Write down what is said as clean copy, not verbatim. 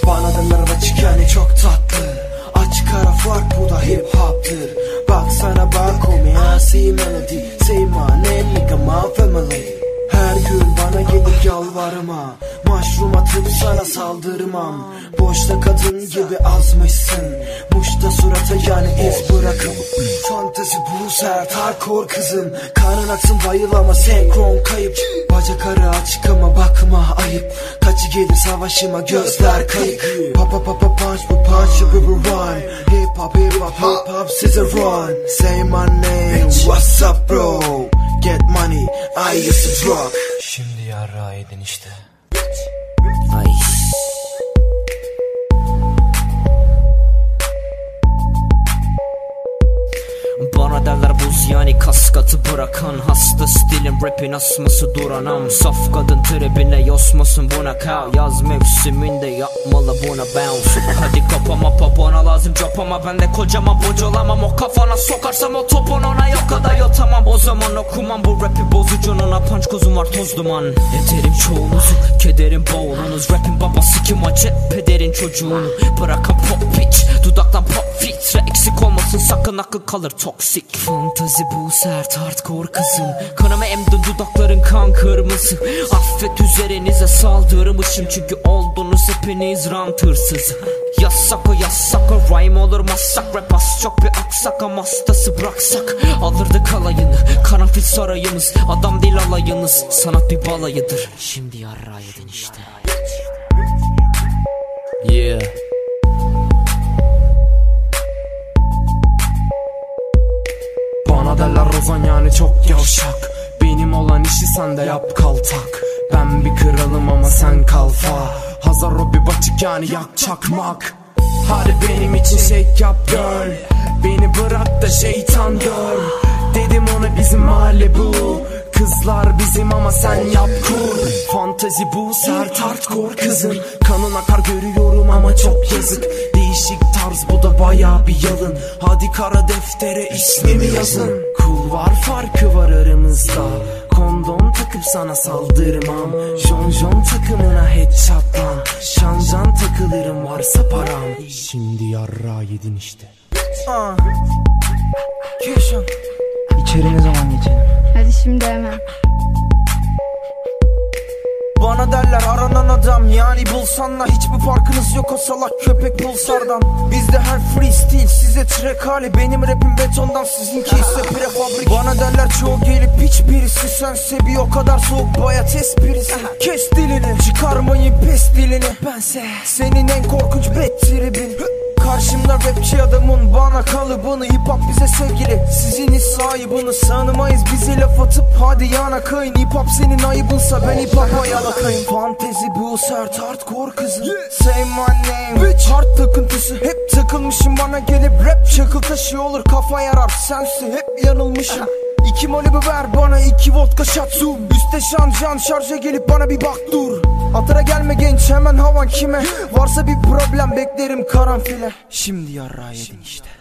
Bana derler açık yani çok tatlı. Açık ara fark bu da hip hop'tır. Baksana bak homie I see melody. Say my name nigga my family. Her gün bana gelip yalvarma. Mushroom atıp sana saldırmam. Boşta kadın gibi azmışsın. Muşta surata yani iz bırakıp. Fantezi bu sert hardcore kızım. Karın aksın bayıl ama senkron kayıp. Bacak ara açık ama bakma ayıp. Kaçı gelir savaşıma gözler kayıp. Papa papa punch bu punch you will run. Hip hop hip hop hip hop size run. Say my name what's up bro. Get money I used to drop. Şimdi yarrağı yedin işte. Ay. Bana derler buz yani kaskatı bırakan. Hasta stilim rapin asması duranam. Saf kadın tribine yosmasın buna kal. Yaz mevsiminde yapmalı buna bounce. Hadi kapama papona lazım capama. Ben de kocaman bocalamam. O kafana sokarsam o topon ona yok da yotamam. O zaman okumam bu rapi bozucununa. Punch kozum var toz duman. Ederim çoğunuzu kederim boğulunuz. Rapin babası kim acı pederin çocuğunu. Bırakan pop pitch dudaktan pop filtre. Eksik olmasın sakın akıl kalır toksik. Fantazi bu sert hardcore kızım. Kanıma emdin dudakların kan kırmızı. Affet üzerinize saldırmışım. Çünkü oldunuz hepiniz rant hırsızı. Yasak o rhyme olur masak. Rap az çok bir aksak ama hastası bıraksak alırdık alayını. Karanfil sarayımız adam değil alayınız. Sanat bir balayıdır. Şimdi yarrağı yedin işte. Yeah. Bana derler Rozan yani çok yavşak. Benim olan işi sen de yap kaltak. Ben bir kralım ama sen kalfa. Hazar o bir batık yani yak çakmak. Hadi benim için shake yap girl. Beni bırak da şeytan gör. Dedim ona bizim mahalle bu. Kızlar bizim ama sen yap kur. Fantezi bu sert hardcore kızım. Kanın akar görüyorum ama çok yazık. Değişik tarz bu da baya bir yalın. Hadi kara deftere ismimi yazın. Cool var farkı var aramızda. Kondom takıp sana saldırmam. Jonjon takımına headshot lan. Şanjan takılırım varsa param. Şimdi yarrağı yedin işte. Keşan. İçeri ne zaman geçelim? Hadi şimdi hemen. Bana derler aranan adam yani bulsanla. Hiçbir farkınız yok o salak köpek pulsardan. Bizde her freestyle size track hali. Benim rapim betondan sizinki ise prefabrik. Bana derler çoğu gelip hiçbirisi sense bir o kadar soğuk bayat esprisi. Kes dilini çıkarmayın pes dilini. Bense senin en korkunç bet tribin. Karşımda rapçi adamın bana kalıbını. Hip hop bize sevgili siziniz sahibini. Sanımayız bizi laf atıp hadi yana kayın. Hip hop senin ayıbınsa ben hip hop'a yalakayım. Fantezi bu sert hardcore kızım. Say my name bitch. Hard takıntısı hep takılmışım. Bana gelip rap çakıl taşı olur. Kafa yarar sensi hep yanılmışım. 2 Malibu ver bana 2 vodka shot zoom. Üste şanjan şarja gelip bana bir bak dur. Atara gelme genç hemen havan kime. Varsa bir problem beklerim karanfile. Şimdi yarrağı yedin işte.